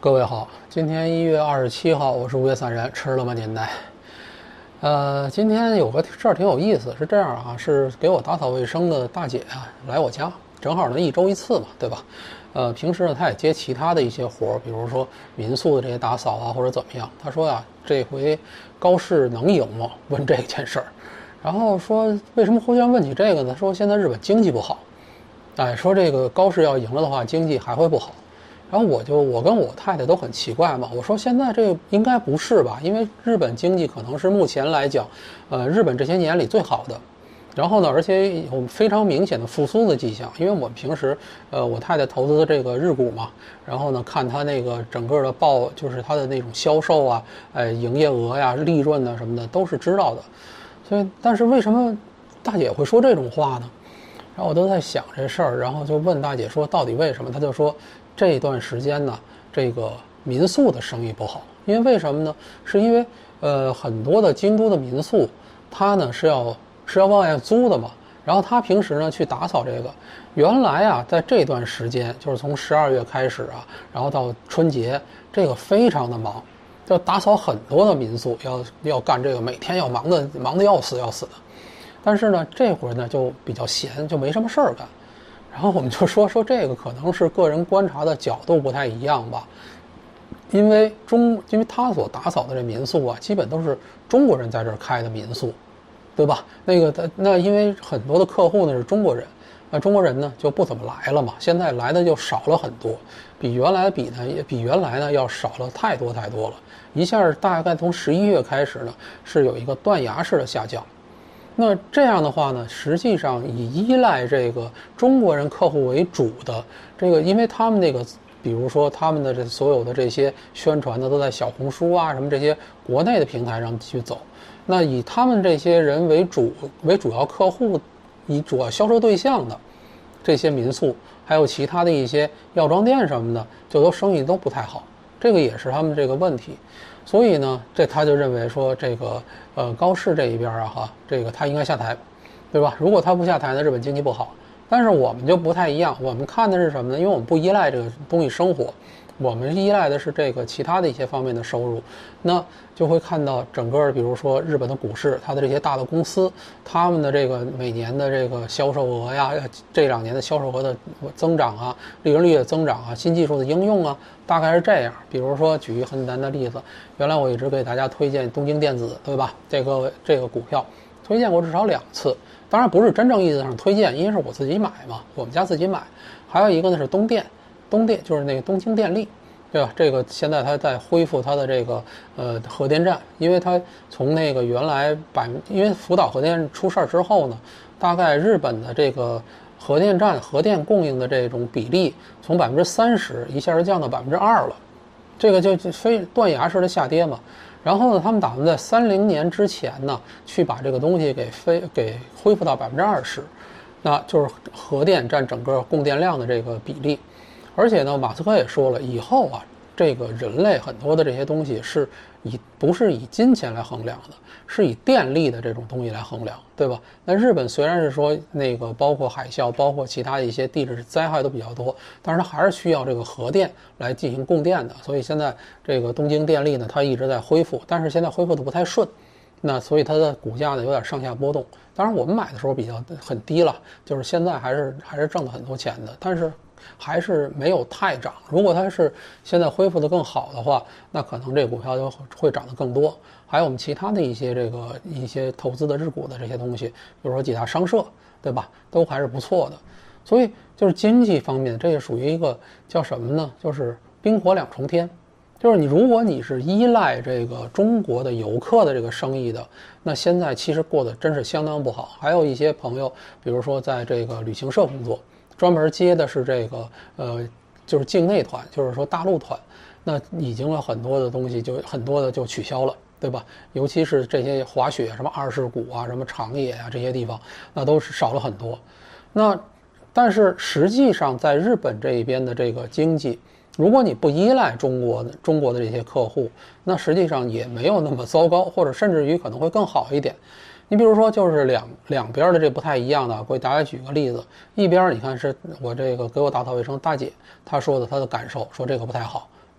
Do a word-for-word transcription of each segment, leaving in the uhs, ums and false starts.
各位好，今天一月二十七号，我是五月散人，吃了吗年代。呃，今天有个事儿挺有意思，是这样啊，是给我打扫卫生的大姐啊来我家，正好呢一周一次嘛，对吧？呃，平时呢她也接其他的一些活儿，比如说民宿的这些打扫啊或者怎么样。她说呀，这回高市能赢吗？问这件事儿，然后说为什么忽然问起这个呢？说现在日本经济不好，哎，说这个高市要赢了的话，经济还会不好。然后我就我跟我太太都很奇怪嘛，我说现在这应该不是吧，因为日本经济可能是目前来讲，呃，日本这些年里最好的。然后呢，而且有非常明显的复苏的迹象，因为我们平时，呃，我太太投资的这个日股嘛，然后呢，看它那个整个的报，就是它的那种销售啊，哎，营业额呀、利润呐什么的都是知道的。所以，但是为什么大姐会说这种话呢？然后我都在想这事儿，然后就问大姐说到底为什么？她就说这段时间呢，这个民宿的生意不好，因为为什么呢？是因为呃很多的京都的民宿，它呢是要是要往外租的嘛，然后他平时呢去打扫这个，原来啊在这段时间，就是从十二月开始啊，然后到春节，这个非常的忙，要打扫很多的民宿，要要干这个，每天要忙的忙的要死要死的。但是呢，这会儿呢就比较闲，就没什么事儿干。然后我们就说说这个可能是个人观察的角度不太一样吧，因为中因为他所打扫的这民宿啊，基本都是中国人在这儿开的民宿，对吧？那个那因为很多的客户呢是中国人，那中国人呢就不怎么来了嘛，现在来的就少了很多，比原来比呢也比原来呢要少了太多太多了。一下大概从十一月开始呢，是有一个断崖式的下降。那这样的话呢，实际上以依赖这个中国人客户为主的这个，因为他们那个，比如说他们的这所有的这些宣传呢，都在小红书啊什么这些国内的平台上去走。那以他们这些人为主为主要客户，以主要销售对象的这些民宿，还有其他的一些药妆店什么的，就都生意都不太好。这个也是他们这个问题。所以呢，这他就认为说这个呃高市这一边啊哈，这个他应该下台，对吧？如果他不下台呢，日本经济不好。但是我们就不太一样，我们看的是什么呢？因为我们不依赖这个东西生活，我们依赖的是这个其他的一些方面的收入。那就会看到整个比如说日本的股市，它的这些大的公司，他们的这个每年的这个销售额呀，这两年的销售额的增长啊，利润率的增长啊，新技术的应用啊，大概是这样。比如说举一个很简单的例子，原来我一直给大家推荐东京电子，对吧？这个这个股票推荐过至少两次，当然不是真正意义上推荐，因为是我自己买嘛，我们家自己买。还有一个呢是东电，东电就是那个东京电力，对吧？这个现在它在恢复它的这个呃核电站，因为它从那个原来百，因为福岛核电出事儿之后呢，大概日本的这个核电站核电供应的这种比例从百分之三十一下就降到百分之二了，这个就非断崖式的下跌嘛。然后呢，他们打算在三零年之前呢，去把这个东西给飞给恢复到百分之二十，那就是核电占整个供电量的这个比例。而且呢，马斯克也说了，以后啊，这个人类很多的这些东西是以不是以金钱来衡量的，是以电力的这种东西来衡量，对吧？那日本虽然是说那个包括海啸，包括其他的一些地质灾害都比较多，但是它还是需要这个核电来进行供电的。所以现在这个东京电力呢，它一直在恢复，但是现在恢复的不太顺，那所以它的股价呢有点上下波动。当然我们买的时候比较很低了，就是现在还是还是挣了很多钱的，但是还是没有太涨。如果它是现在恢复的更好的话，那可能这股票就会涨得更多。还有我们其他的一些这个一些投资的日股的这些东西，比如说几大商社，对吧？都还是不错的。所以就是经济方面，这也属于一个叫什么呢？就是冰火两重天。就是你如果你是依赖这个中国的游客的这个生意的，那现在其实过得真是相当不好。还有一些朋友，比如说在这个旅行社工作，专门接的是这个呃，就是境内团，就是说大陆团，那已经有很多的东西就很多的就取消了，对吧？尤其是这些滑雪，什么二世谷啊，什么长野啊这些地方，那都是少了很多。那但是实际上在日本这一边的这个经济，如果你不依赖中国的中国的这些客户，那实际上也没有那么糟糕，或者甚至于可能会更好一点。你比如说，就是两两边的这不太一样的，我给大家举个例子。一边你看是我这个给我打扫卫生大姐，她说的她的感受，说这个不太好，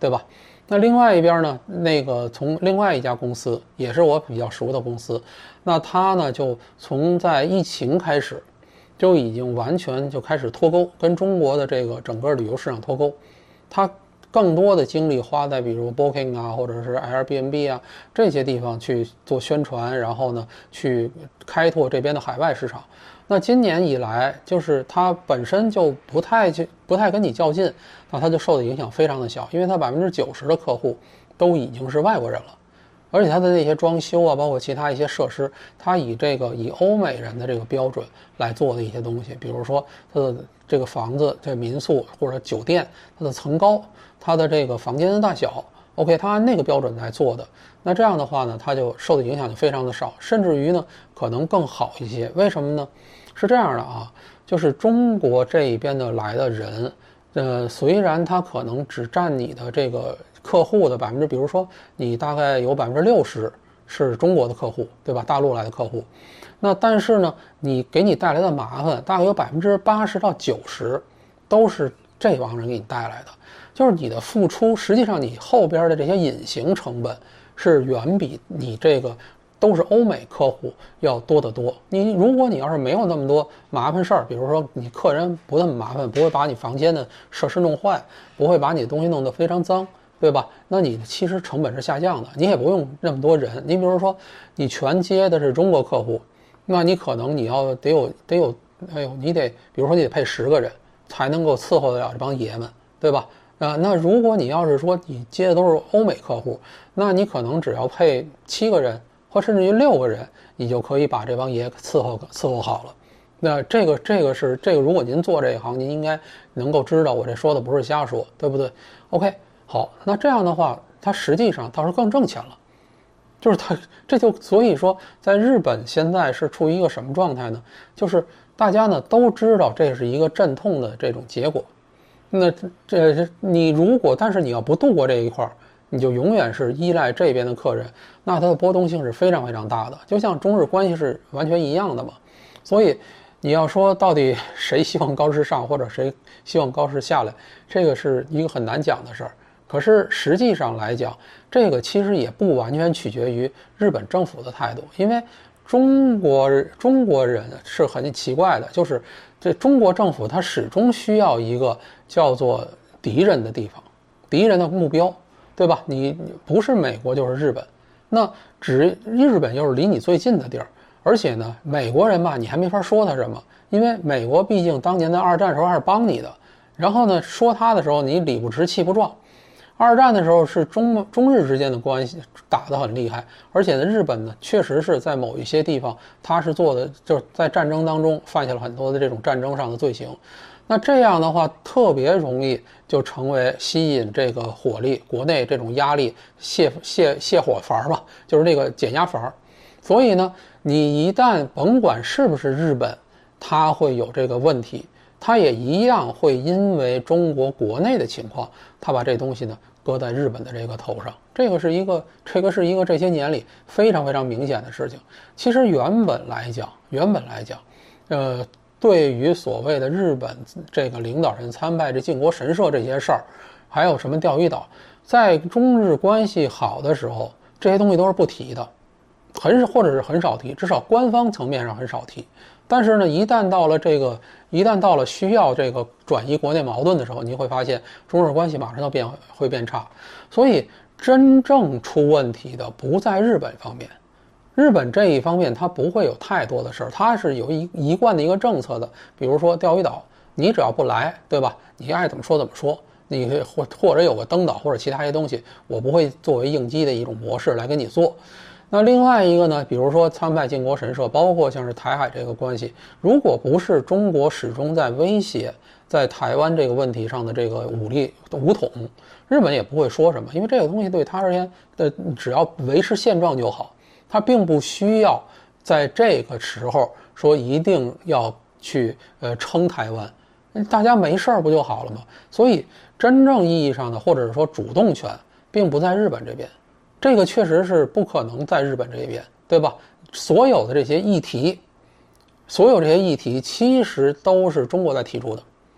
对吧？那另外一边呢，那个从另外一家公司，也是我比较熟的公司，那它呢就从在疫情开始，就已经完全就开始脱钩，跟中国的这个整个旅游市场脱钩，它更多的精力花在比如 Booking 啊，或者是 Airbnb 啊这些地方去做宣传，然后呢去开拓这边的海外市场。那今年以来，就是它本身就不太不太跟你较劲，那它就受的影响非常的小，因为它百分之九十的客户都已经是外国人了，而且它的那些装修啊，包括其他一些设施，它以这个以欧美人的这个标准来做的一些东西，比如说它的这个房子、这民宿或者酒店，它的层高、它的这个房间的大小 ，OK， 它按那个标准来做的。那这样的话呢，它就受的影响就非常的少，甚至于呢可能更好一些。为什么呢？是这样的啊，就是中国这一边的来的人，呃，虽然他可能只占你的这个客户的百分之，比如说你大概有百分之六十是中国的客户，对吧？大陆来的客户，那但是呢，你给你带来的麻烦大概有百分之八十到九十都是这帮人给你带来的，就是你的付出，实际上你后边的这些隐形成本是远比你这个都是欧美客户要多得多。你如果你要是没有那么多麻烦事儿，比如说你客人不那么麻烦，不会把你房间的设施弄坏，不会把你的东西弄得非常脏，对吧？那你其实成本是下降的，你也不用那么多人。你比如说你全接的是中国客户，那你可能你要得有得有，哎呦，你得比如说你得配十个人才能够伺候得了这帮爷们，对吧？啊，那如果你要是说你接的都是欧美客户，那你可能只要配七个人或甚至于六个人，你就可以把这帮爷伺候伺候好了。那这个这个是这个，如果您做这一行，您应该能够知道我这说的不是瞎说，对不对 ？OK， 好，那这样的话，它实际上倒是更挣钱了。就是它这就所以说，在日本现在是处于一个什么状态呢？就是大家呢都知道这是一个阵痛的这种结果。那这你如果但是你要不度过这一块，你就永远是依赖这边的客人，那它的波动性是非常非常大的，就像中日关系是完全一样的嘛。所以你要说到底谁希望高市上或者谁希望高市下来，这个是一个很难讲的事儿。可是实际上来讲，这个其实也不完全取决于日本政府的态度，因为中国中国人是很奇怪的，就是这中国政府它始终需要一个叫做敌人的地方，敌人的目标，对吧？你不是美国就是日本，那只日本又是离你最近的地儿，而且呢，美国人吧，你还没法说他什么，因为美国毕竟当年在二战时候还是帮你的，然后呢，说他的时候你理不直气不壮。二战的时候是中中日之间的关系打得很厉害，而且呢，日本呢确实是在某一些地方，他是做的就是在战争当中犯下了很多的这种战争上的罪行。那这样的话，特别容易就成为吸引这个火力，国内这种压力泄泄泄火阀吧，就是这个减压阀。所以呢，你一旦甭管是不是日本，它会有这个问题。他也一样会因为中国国内的情况，他把这东西呢搁在日本的这个头上，这个是一个这个是一个这些年里非常非常明显的事情。其实原本来讲，原本来讲，呃，对于所谓的日本这个领导人参拜这靖国神社这些事儿，还有什么钓鱼岛，在中日关系好的时候，这些东西都是不提的，很或者是很少提，至少官方层面上很少提。但是呢，一旦到了这个，一旦到了需要这个转移国内矛盾的时候，你会发现中日关系马上就变会变差。所以真正出问题的不在日本方面，日本这一方面它不会有太多的事儿，它是有一一贯的一个政策的。比如说钓鱼岛，你只要不来，对吧？你爱怎么说怎么说，你或或者有个登岛或者其他一些东西，我不会作为应激的一种模式来跟你做。那另外一个呢，比如说参拜靖国神社，包括像是台海这个关系，如果不是中国始终在威胁在台湾这个问题上的这个武力武统，日本也不会说什么，因为这个东西对他而言，呃，只要维持现状就好，他并不需要在这个时候说一定要去呃撑台湾，大家没事儿不就好了吗？所以真正意义上的或者是说主动权，并不在日本这边。这个确实是不可能在日本这边，对吧？所有的这些议题，所有这些议题其实都是中国在提出的，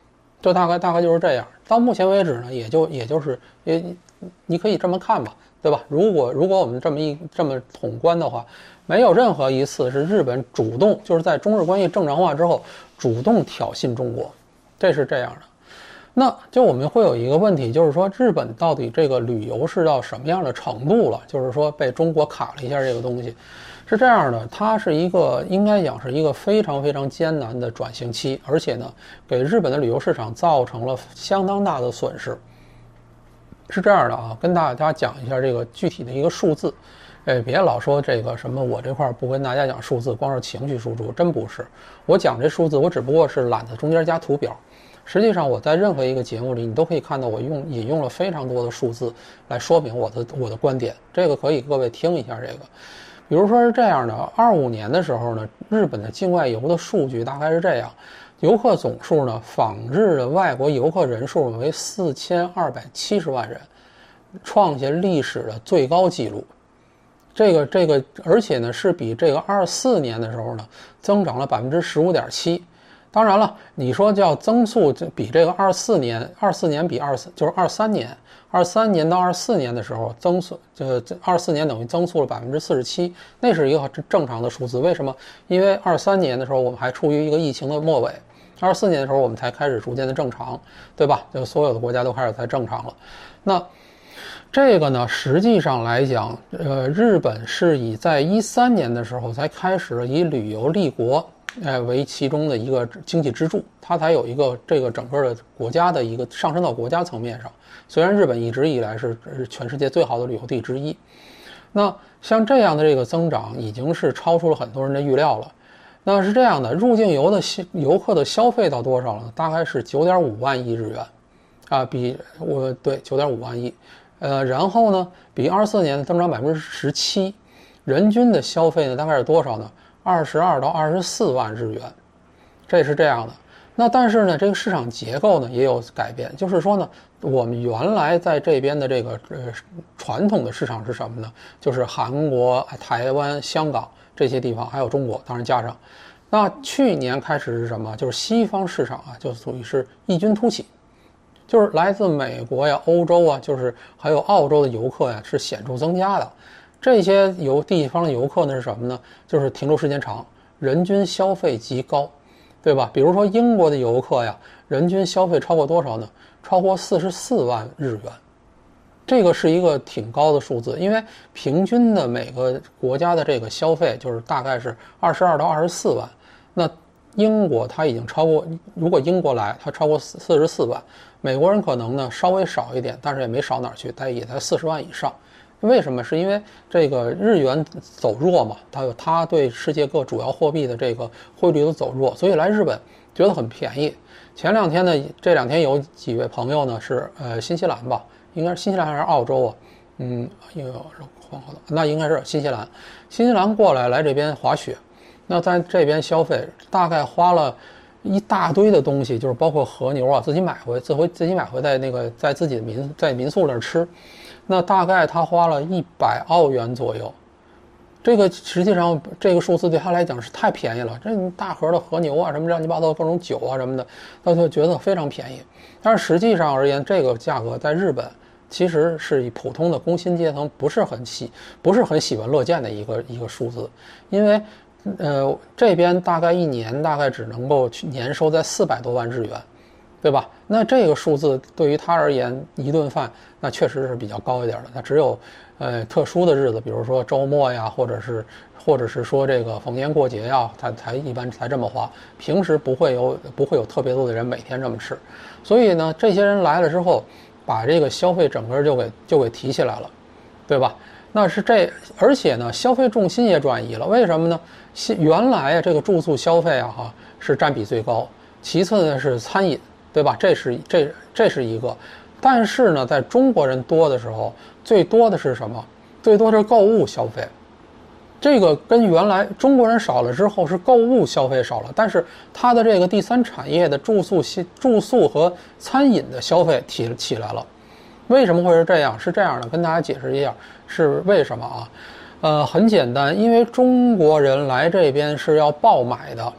就大概大概就是这样。到目前为止呢，也就也就是也你可以这么看吧，对吧？如果如果我们这么一这么统观的话，没有任何一次是日本主动就是在中日关系正常化之后主动挑衅中国，这是这样的。那就我们会有一个问题，就是说日本到底这个旅游是到什么样的程度了？就是说被中国卡了一下这个东西，是这样的，它是一个应该讲是一个非常非常艰难的转型期，而且呢，给日本的旅游市场造成了相当大的损失。是这样的啊，跟大家讲一下这个具体的一个数字。哎，别老说这个什么我这块不跟大家讲数字，光是情绪输出，真不是。我讲这数字，我只不过是懒得中间加图表。实际上我在任何一个节目里，你都可以看到我用引用了非常多的数字来说明我的我的观点，这个可以各位听一下这个。比如说是这样的，二五年的时候呢，日本的境外游的数据大概是这样，游客总数呢，访日的外国游客人数为四千二百七十万人，创下历史的最高纪录。这个这个，而且呢是比这个二四年的时候呢增长了百分之十五点七。当然了，你说叫增速比这个二四年，二四年比二四就是二三年，二三年到二四年的时候增速，呃，二四年等于增速了百分之四十七，那是一个正常的数字。为什么？因为二三年的时候我们还处于一个疫情的末尾，二四年的时候我们才开始逐渐的正常，对吧？就所有的国家都开始才正常了。那这个呢，实际上来讲，呃，日本是以在一三年的时候才开始以旅游立国。哎，为其中的一个经济支柱，它才有一个这个整个的国家的一个上升到国家层面上。虽然日本一直以来是全世界最好的旅游地之一，那像这样的这个增长已经是超出了很多人的预料了。那是这样的，入境游的游客的消费到多少了？大概是九点五万亿日元，啊，比我对九点五万亿，呃，然后呢，比二四年增长百分之十七，人均的消费呢大概是多少呢？二十二到二十四万日元，这是这样的。那但是呢，这个市场结构呢也有改变，就是说呢，我们原来在这边的这个呃传统的市场是什么呢？就是韩国、台湾、香港这些地方，还有中国，当然加上。那去年开始是什么？就是西方市场啊，就属于是异军突起，就是来自美国呀、欧洲啊，就是还有澳洲的游客呀，是显著增加的。这些游地方的游客呢是什么呢？就是停留时间长，人均消费极高，对吧？比如说英国的游客呀，人均消费超过多少呢？超过四十四万日元，这个是一个挺高的数字，因为平均的每个国家的这个消费就是大概是二十二到二十四万，那英国它已经超过，如果英国来，它超过四十四万，美国人可能呢稍微少一点，但是也没少哪儿去，它也在四十万以上。为什么？是因为这个日元走弱嘛，它有它对世界各主要货币的这个汇率都走弱，所以来日本觉得很便宜。前两天呢，这两天有几位朋友呢是呃新西兰吧，应该是新西兰还是澳洲啊？嗯，有黄河的，那应该是新西兰。新西兰过来来这边滑雪，那在这边消费大概花了一大堆的东西，就是包括和牛啊，自己买回自回自己买回在那个在自己的民在民宿那儿吃。那大概他花了一百澳元左右，这个实际上这个数字对他来讲是太便宜了。这大盒的和牛啊，什么乱七八糟各种酒啊什么的，他就觉得非常便宜。但是实际上而言，这个价格在日本其实是以普通的工薪阶层不是很喜不是很喜闻乐见的一个一个数字，因为呃这边大概一年大概只能够去年收在四百多万日元。对吧？那这个数字对于他而言，一顿饭那确实是比较高一点的。他只有，呃，特殊的日子，比如说周末呀，或者是，或者是说这个逢年过节呀，他才一般才这么花。平时不会有不会有特别多的人每天这么吃。所以呢，这些人来了之后，把这个消费整个就给就给提起来了，对吧？那是这，而且呢，消费重心也转移了。为什么呢？原来啊，这个住宿消费啊，哈是占比最高，其次呢是餐饮。对吧？这是这这是一个，但是呢，在中国人多的时候，最多的是什么？最多是购物消费。这个跟原来中国人少了之后，是购物消费少了，但是它的这个第三产业的住宿、住宿和餐饮的消费提起来了。为什么会是这样？是这样的，跟大家解释一下是为什么啊？呃，很简单，因为中国人来这边是要爆买的。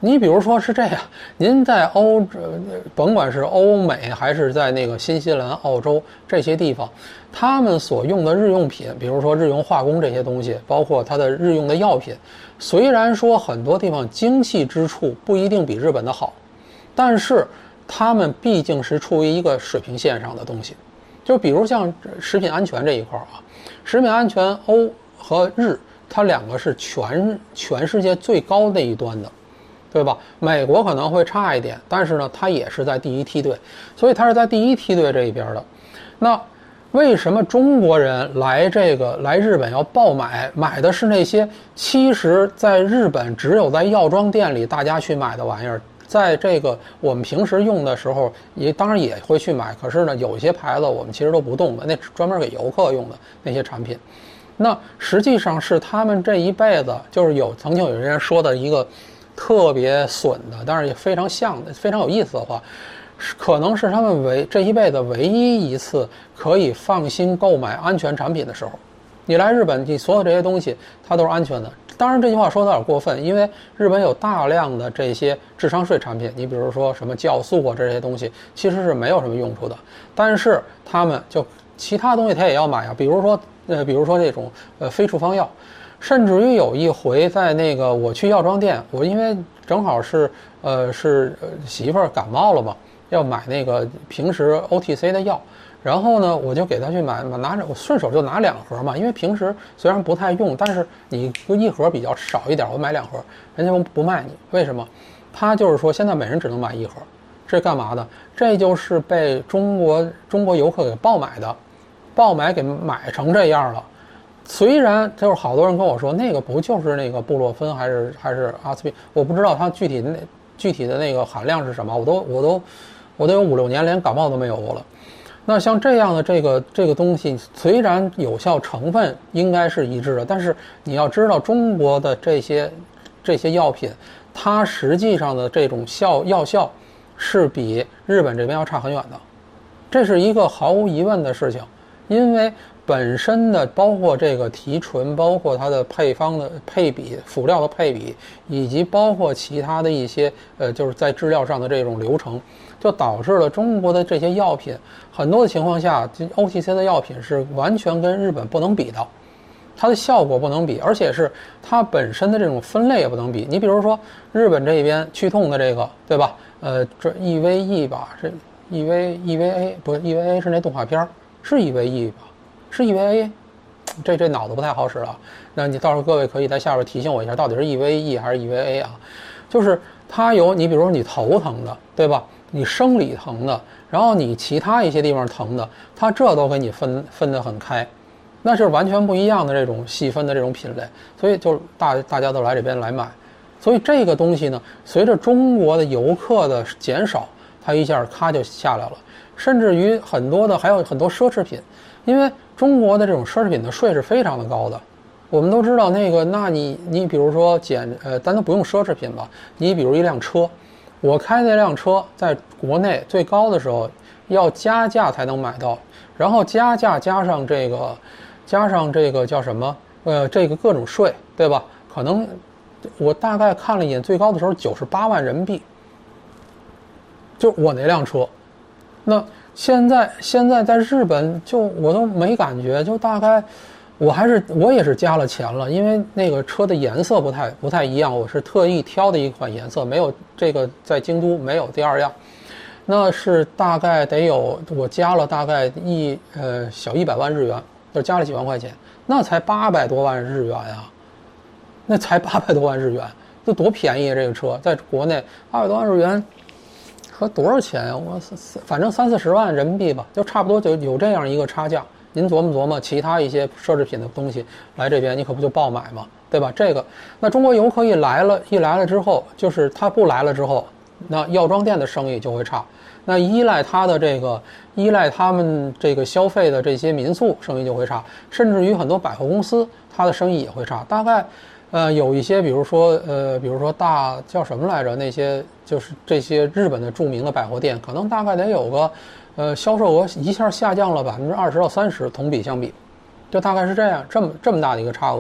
你比如说是这样，您在欧，甭管是欧美还是在那个新西兰、澳洲这些地方，他们所用的日用品，比如说日用化工这些东西，包括它的日用的药品，虽然说很多地方精细之处不一定比日本的好，但是他们毕竟是处于一个水平线上的东西。就比如像食品安全这一块啊，食品安全欧和日，它两个是全全世界最高那一端的。对吧？美国可能会差一点，但是呢，它也是在第一梯队，所以它是在第一梯队这一边的。那为什么中国人来这个来日本要爆买？买的是那些其实在日本只有在药妆店里大家去买的玩意儿，在这个我们平时用的时候，也当然也会去买。可是呢，有些牌子我们其实都不动的，那专门给游客用的那些产品，那实际上是他们这一辈子就是有曾经有人说的一个。特别损的，但是也非常像的、非常有意思的话，可能是他们唯这一辈子唯一一次可以放心购买安全产品的时候。你来日本，你所有这些东西它都是安全的。当然这句话说的有点过分，因为日本有大量的这些智商税产品，你比如说什么酵素啊这些东西，其实是没有什么用处的。但是他们就其他东西他也要买啊，比如说呃，比如说这种呃非处方药。甚至于有一回在那个我去药妆店，我因为正好是呃是媳妇儿感冒了嘛，要买那个平时 O T C 的药，然后呢我就给她去买，拿着我顺手就拿两盒嘛，因为平时虽然不太用，但是你一盒比较少一点，我买两盒，人家不卖你，为什么？他就是说现在每人只能买一盒，这干嘛的？这就是被中国中国游客给爆买的，爆买给买成这样了。虽然就是好多人跟我说那个不就是那个布洛芬还是还是阿司匹，我不知道它具体的那具体的那个含量是什么，我都我都我都有五六年连感冒都没有过了。那像这样的这个这个东西，虽然有效成分应该是一致的，但是你要知道中国的这些这些药品，它实际上的这种效药效是比日本这边要差很远的，这是一个毫无疑问的事情，因为。本身的包括这个提纯，包括它的配方的配比、辅料的配比，以及包括其他的一些呃，就是在治疗上的这种流程，就导致了中国的这些药品很多的情况下 ，O T C 的药品是完全跟日本不能比的，它的效果不能比，而且是它本身的这种分类也不能比。你比如说日本这边去痛的这个，对吧？呃，这 E V E 吧，是 E V E V A 不是 E V A 是那动画片，是 E V E 吧？是 E V A， 这这脑子不太好使了。那你到时候各位可以在下边提醒我一下，到底是 E V E 还是 E V A 啊？就是它有你比如说你头疼的，对吧？你生理疼的，然后你其他一些地方疼的，它这都给你分分得很开，那是完全不一样的这种细分的这种品类。所以就大大家都来这边来买，所以这个东西呢，随着中国的游客的减少，它一下咔就下来了，甚至于很多的还有很多奢侈品。因为中国的这种奢侈品的税是非常的高的，我们都知道那个，那你你比如说减呃，咱都不用奢侈品吧，你比如一辆车，我开那辆车在国内最高的时候要加价才能买到，然后加价加上这个加上这个叫什么呃这个各种税，对吧？可能我大概看了一眼，最高的时候九十八万人民币，就我那辆车，那。现在现在在日本就我都没感觉，就大概我还是我也是加了钱了，因为那个车的颜色不太不太一样，我是特意挑的一款颜色，没有这个在京都没有第二样，那是大概得有我加了大概一呃小一百万日元，就加了几万块钱，那才八百多万日元啊，那才八百多万日元，这多便宜啊！这个车在国内八百多万日元。和多少钱呀？我反正三四十万人民币吧，就差不多就有这样一个差价。您琢磨琢磨，其他一些奢侈品的东西来这边，你可不就爆买嘛，对吧？这个，那中国游客一来了，一来了之后，就是他不来了之后，那药妆店的生意就会差。那依赖他的这个，依赖他们这个消费的这些民宿生意就会差，甚至于很多百货公司，它的生意也会差。大概。呃，有一些，比如说，呃，比如说大叫什么来着？那些就是这些日本的著名的百货店，可能大概得有个，呃，销售额一下下降了百分之二十到三十，同比相比，就大概是这样，这么这么大的一个差额。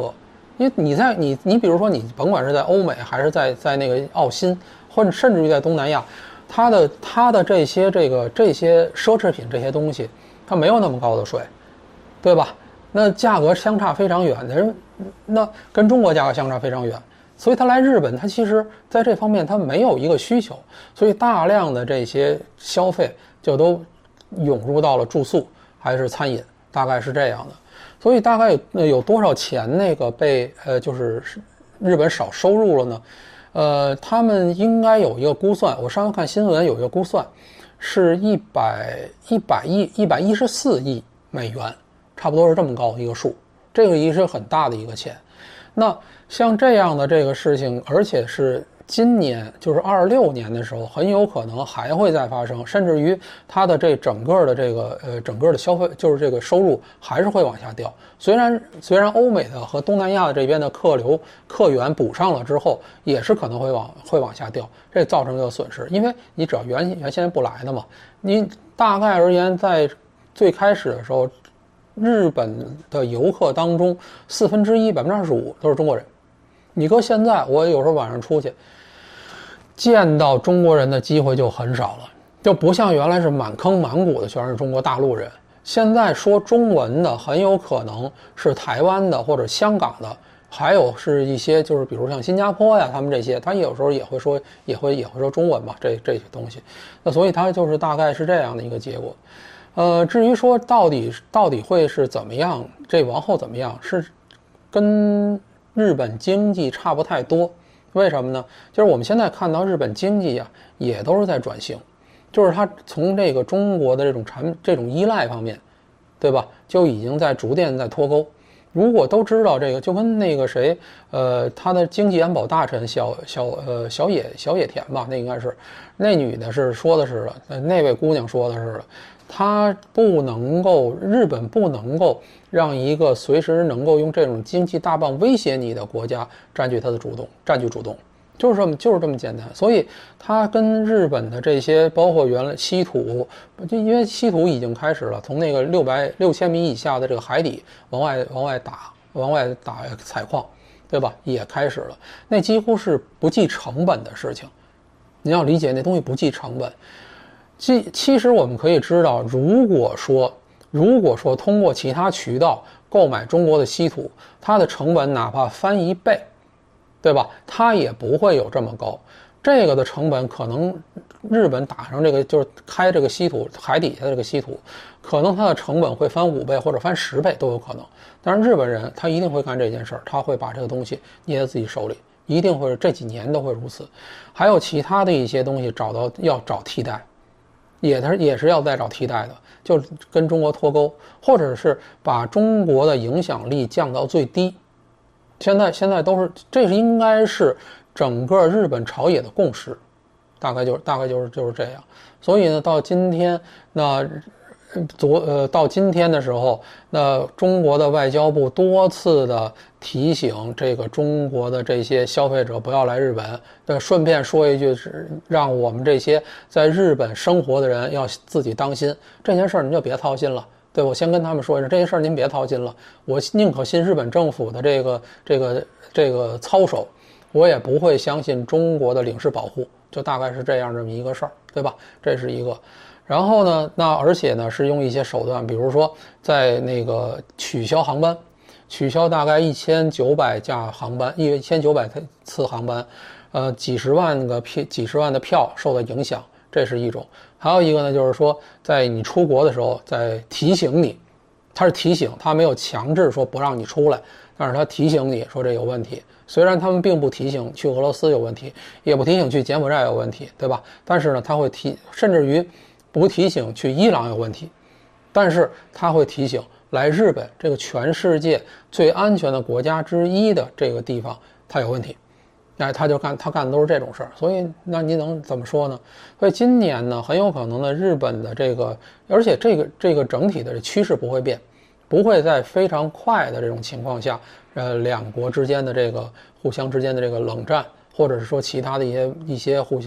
因为你在你你比如说你甭管是在欧美还是在在那个澳新，或者甚至于在东南亚，它的它的这些这个这些奢侈品这些东西，它没有那么高的税，对吧？那价格相差非常远的人，那跟中国价格相差非常远，所以他来日本，他其实在这方面他没有一个需求，所以大量的这些消费就都涌入到了住宿还是餐饮，大概是这样的。所以大概有有多少钱那个被呃就是日本少收入了呢？呃，他们应该有一个估算，我上回看新闻有一个估算，是一百一百亿一百一十四亿美元，差不多是这么高一个数，这个也是很大的一个钱。那像这样的这个事情，而且是今年就是二六年的时候，很有可能还会再发生，甚至于它的这整个的这个呃整个的消费，就是这个收入还是会往下掉。虽然虽然欧美的和东南亚这边的客流客源补上了之后，也是可能会往会往下掉，这造成一个损失。因为你只要原原先不来的嘛，你大概而言在最开始的时候，日本的游客当中四分之一百分之二十五都是中国人。你搁现在，我有时候晚上出去，见到中国人的机会就很少了，就不像原来是满坑满谷的全是中国大陆人。现在说中文的很有可能是台湾的或者香港的，还有是一些就是比如像新加坡呀，他们这些，他有时候也会说也会也会说中文嘛，这这些东西。那所以它就是大概是这样的一个结果。呃，至于说到底到底会是怎么样，这往后怎么样，是跟日本经济差不太多。为什么呢？就是我们现在看到日本经济啊，也都是在转型，就是它从这个中国的这种产这种依赖方面，对吧，就已经在逐渐在脱钩。如果都知道这个，就跟那个谁，呃，他的经济安保大臣小小呃小野小野田吧，那应该是那女的是说的是了，那位姑娘说的是了。他不能够，日本不能够让一个随时能够用这种经济大棒威胁你的国家占据它的主动，占据主动，就是这么就是这么简单。所以他跟日本的这些，包括原来稀土，就因为稀土已经开始了，从那个六百六千米以下的这个海底往外往外打，往外打采矿，对吧？也开始了，那几乎是不计成本的事情。你要理解那东西不计成本。其其实我们可以知道，如果说如果说通过其他渠道购买中国的稀土，它的成本哪怕翻一倍，对吧？它也不会有这么高。这个的成本可能日本打上这个就是开这个稀土海底下的这个稀土，可能它的成本会翻五倍或者翻十倍都有可能。但是日本人他一定会干这件事儿，他会把这个东西捏在自己手里，一定会这几年都会如此。还有其他的一些东西找到要找替代。也是也是要再找替代的，就跟中国脱钩，或者是把中国的影响力降到最低。现在现在都是，这是应该是整个日本朝野的共识，大概就大概就是就是这样。所以呢，到今天那昨呃到今天的时候，那中国的外交部多次的提醒这个中国的这些消费者不要来日本。那顺便说一句，是让我们这些在日本生活的人要自己当心这件事儿，您就别操心了。对，我先跟他们说一声，这件事儿您别操心了。我宁可信日本政府的这个这个这个操守，我也不会相信中国的领事保护。就大概是这样这么一个事儿，对吧？这是一个。然后呢，那而且呢是用一些手段，比如说在那个取消航班，取消大概一千九百架航班，一千九百次航班，呃，几十万个票，几十万的票受到影响，这是一种。还有一个呢，就是说在你出国的时候，在提醒你，他是提醒，他没有强制说不让你出来，但是他提醒你说这有问题。虽然他们并不提醒去俄罗斯有问题，也不提醒去柬埔寨有问题，对吧？但是呢，他会提，甚至于不提醒去伊朗有问题，但是他会提醒来日本这个全世界最安全的国家之一的这个地方他有问题。哎，他就干他干的都是这种事儿，所以那你能怎么说呢？所以今年呢，很有可能呢，日本的这个，而且这个这个整体的趋势不会变，不会在非常快的这种情况下，呃，两国之间的这个互相之间的这个冷战，或者是说其他的一些一些互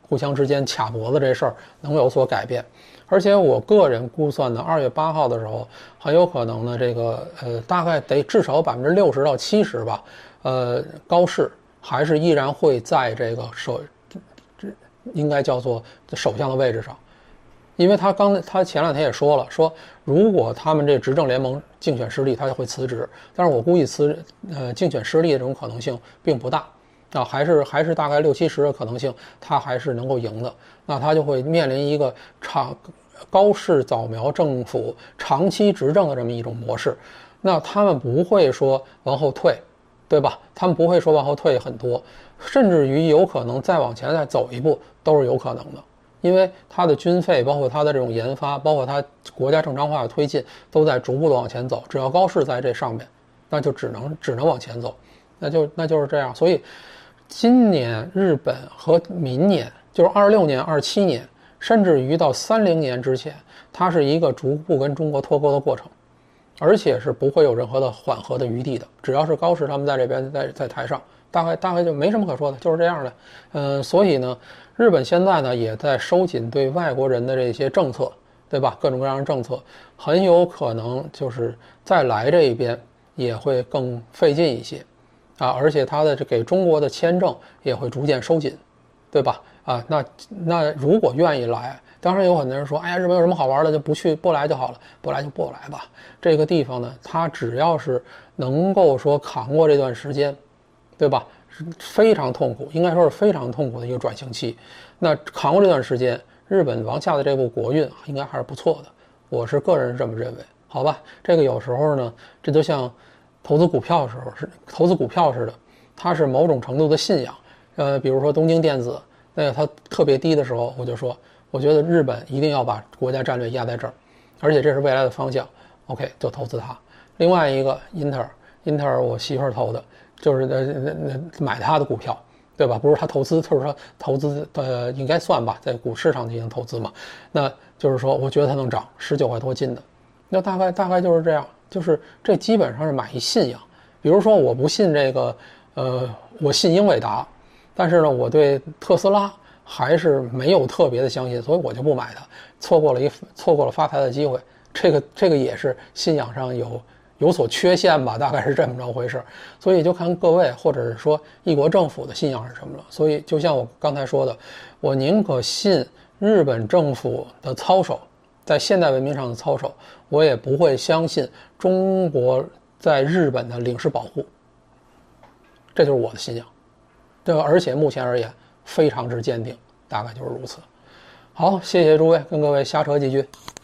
互相之间卡脖子这事儿能有所改变。而且我个人估算呢，二月八号的时候，很有可能呢，这个呃，大概得至少百分之六十到七十吧，呃，高市还是依然会在这个首，应该叫做首相的位置上，因为他刚他前两天也说了，说如果他们这执政联盟竞选失利，他就会辞职。但是我估计辞呃竞选失利的这种可能性并不大。啊，还是还是大概六七十的可能性，他还是能够赢的。那他就会面临一个长高市早苗政府长期执政的这么一种模式。那他们不会说往后退，对吧？他们不会说往后退很多，甚至于有可能再往前再走一步都是有可能的。因为他的军费，包括他的这种研发，包括他国家正常化的推进，都在逐步的往前走。只要高市在这上面，那就只能只能往前走，那就那就是这样。所以。今年日本和明年，就是二六年、二七年，甚至于到三零年之前，它是一个逐步跟中国脱钩的过程，而且是不会有任何的缓和的余地的。只要是高市他们在这边在在台上，大概大概就没什么可说的，就是这样的。嗯，所以呢，日本现在呢也在收紧对外国人的这些政策，对吧？各种各样的政策，很有可能就是再来这一边也会更费劲一些。啊，而且他的这给中国的签证也会逐渐收紧，对吧？啊，那那如果愿意来，当然有很多人说，哎呀，日本有什么好玩的，就不去不来就好了，不来就不来吧。这个地方呢，他只要是能够说扛过这段时间，对吧？是非常痛苦，应该说是非常痛苦的一个转型期。那扛过这段时间，日本往下的这部国运应该还是不错的，我是个人是这么认为，好吧？这个有时候呢，这就像。投资股票的时候是投资股票似的，它是某种程度的信仰。呃，比如说东京电子，那个它特别低的时候，我就说，我觉得日本一定要把国家战略压在这儿，而且这是未来的方向。OK， 就投资它。另外一个英特尔，英特尔我媳妇儿投的，就是那那那买它的股票，对吧？不是他投资，就是说投资呃应该算吧，在股市上进行投资嘛。那就是说，我觉得它能涨，十九块多进的，那大概大概就是这样。就是这基本上是买一信仰，比如说我不信这个，呃，我信英伟达，但是呢，我对特斯拉还是没有特别的相信，所以我就不买它，错过了一错过了发财的机会。这个这个也是信仰上有有所缺陷吧，大概是这么着回事。所以就看各位或者是说一国政府的信仰是什么了。所以就像我刚才说的，我宁可信日本政府的操守。在现代文明上的操守，我也不会相信中国在日本的领事保护，这就是我的信仰，对吧？而且目前而言非常之坚定，大概就是如此。好，谢谢诸位，跟各位瞎扯几句。